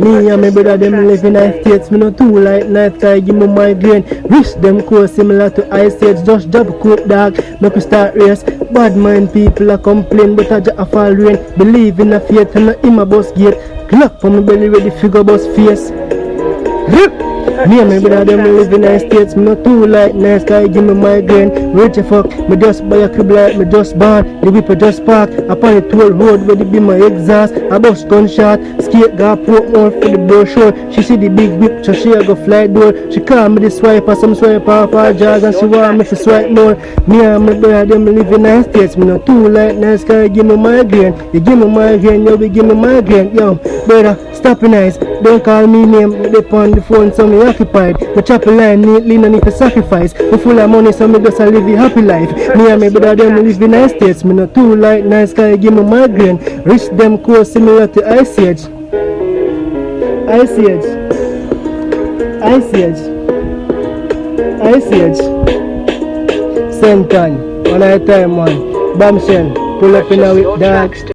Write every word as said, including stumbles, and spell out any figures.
Me and my brother them live in the States. Me no too like night sky give me migraine. Rich them cool similar to ice age. Just job cook dog. Make we start race. Bad mind people a complain, but I just a fall rain. Believe in a faith and not in my bus gate. Clock for my belly ready figure bus face. Me and my brother them live in the States. Me not too like nice guy give me migraine. Rich a fuck. Me just buy a crib like me just born. The whip just park upon the toll road where they be my exhaust. I bust gunshot. Skate got put more for the brochure. She see the big whip so she a go fly door. She call me the swiper. Some swipe off her jaws and she want me to swipe more. Me and my brother them live in the States. Me not too like nice guy give me migraine. You give me migraine, you be give me migraine. Yo, brother, stop your eyes. Don't call me name. They on the phone so me occupied. Me chop a line neatly, no need to sacrifice. Me full of money so me just a live a happy life. Me and my brother them live in the States. Me not too like nice guy give me migraine. Rich them cool similar to Ice Age. Ice Age. Ice Age. Ice Age. Senton. One at a time, man. Bombshell. Pull up in a with dog.